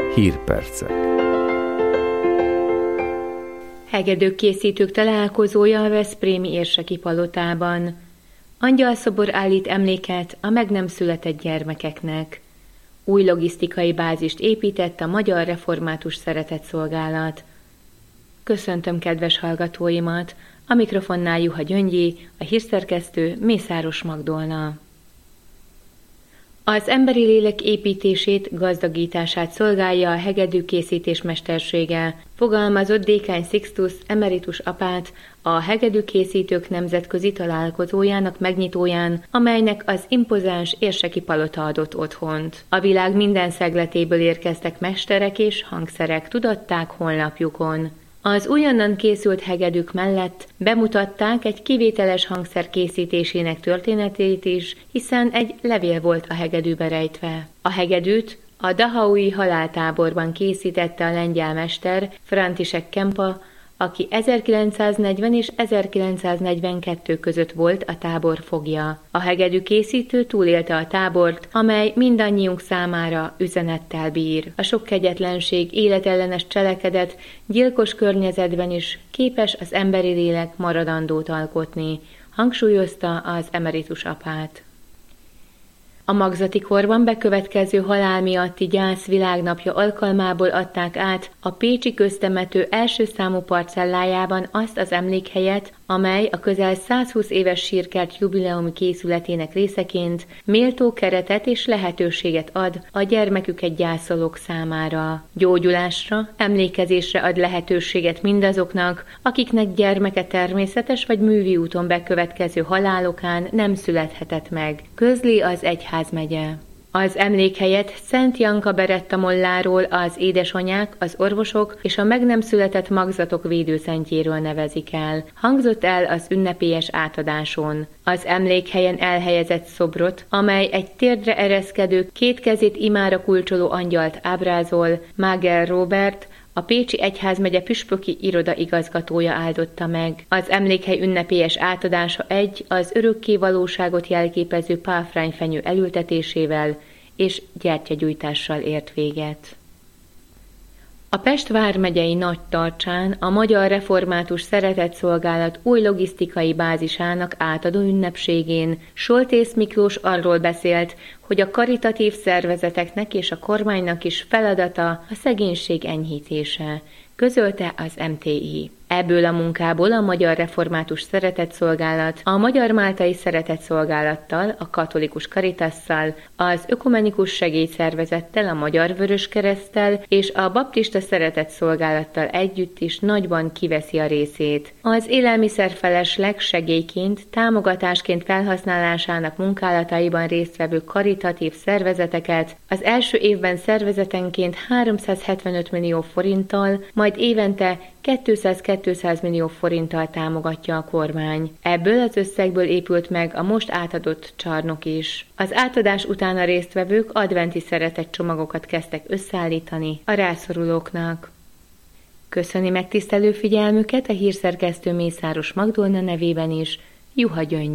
Hírpercek. Hegedűkészítők találkozója a veszprémi érseki palotában. Angyalszobor állít emléket a meg nem született gyermekeknek. Új logisztikai bázist épített a Magyar Református Szeretetszolgálat. Köszöntöm kedves hallgatóimat, a mikrofonnál Juha Gyöngyi, a hírszerkesztő Mészáros Magdolna. Az emberi lélek építését, gazdagítását szolgálja a hegedűkészítés mestersége, fogalmazott Dékány Sixtus emeritus apát a hegedűkészítők nemzetközi találkozójának megnyitóján, amelynek az impozáns érseki palota adott otthont. A világ minden szegletéből érkeztek mesterek és hangszerek, tudatták honlapjukon. Az újonnan készült hegedűk mellett bemutatták egy kivételes hangszer készítésének történetét is, hiszen egy levél volt a hegedűbe rejtve. A hegedűt a dahaui haláltáborban készítette a lengyel mester František Kempa, aki 1940 és 1942 között volt a tábor fogja. A hegedű készítő túlélte a tábort, amely mindannyiunk számára üzenettel bír. A sok kegyetlenség, életellenes cselekedet gyilkos környezetben is képes az emberi lélek maradandót alkotni, hangsúlyozta az emeritus apát. A magzati korban bekövetkező halál miatti gyász világnapja alkalmából adták át a pécsi köztemető első számú parcellájában azt az emlékhelyet, amely a közel 120 éves sírkert jubileumi készületének részeként méltó keretet és lehetőséget ad a gyermeküket gyászolók számára. Gyógyulásra, emlékezésre ad lehetőséget mindazoknak, akiknek gyermeke természetes vagy művi úton bekövetkező halálokán nem születhetett meg, közli az egyházmegye. Az emlékhelyet Szent Janka Beretta Molláról az édesanyák, az orvosok és a meg nem született magzatok védőszentjéről nevezik el. Hangzott el az ünnepélyes átadáson. Az emlékhelyen elhelyezett szobrot, amely egy térdre ereszkedő, két kezét imára kulcsoló angyalt ábrázol, Máger Róbert, a Pécsi Egyházmegye püspöki iroda igazgatója áldotta meg. Az emlékhely ünnepélyes átadása az örökké valóságot jelképező páfrányfenyő elültetésével és gyertyagyújtással ért véget. A Pest vármegyei Nagytarcsán a Magyar Református Szeretetszolgálat új logisztikai bázisának átadó ünnepségén Soltész Miklós arról beszélt, hogy a karitatív szervezeteknek és a kormánynak is feladata a szegénység enyhítése, közölte az MTI. Ebből a munkából a Magyar Református Szeretetszolgálat a Magyar Máltai Szeretetszolgálattal, a Katolikus Caritasszal, az Ökumenikus Segélyszervezettel, a Magyar Vöröskereszttel és a Baptista Szeretetszolgálattal együtt is nagyban kiveszi a részét. Az élelmiszerfelesleg segélyként, támogatásként felhasználásának munkálataiban résztvevő karitatív szervezeteket az első évben szervezetenként 375 millió forinttal, majd évente 200 millió forinttal támogatja a kormány. Ebből az összegből épült meg a most átadott csarnok is. Az átadás után a résztvevők adventi szeretetcsomagokat kezdtek összeállítani a rászorulóknak. Köszöni megtisztelő figyelmüket a hírszerkesztő Mészáros Magdolna nevében is, Juha Gyöngyi.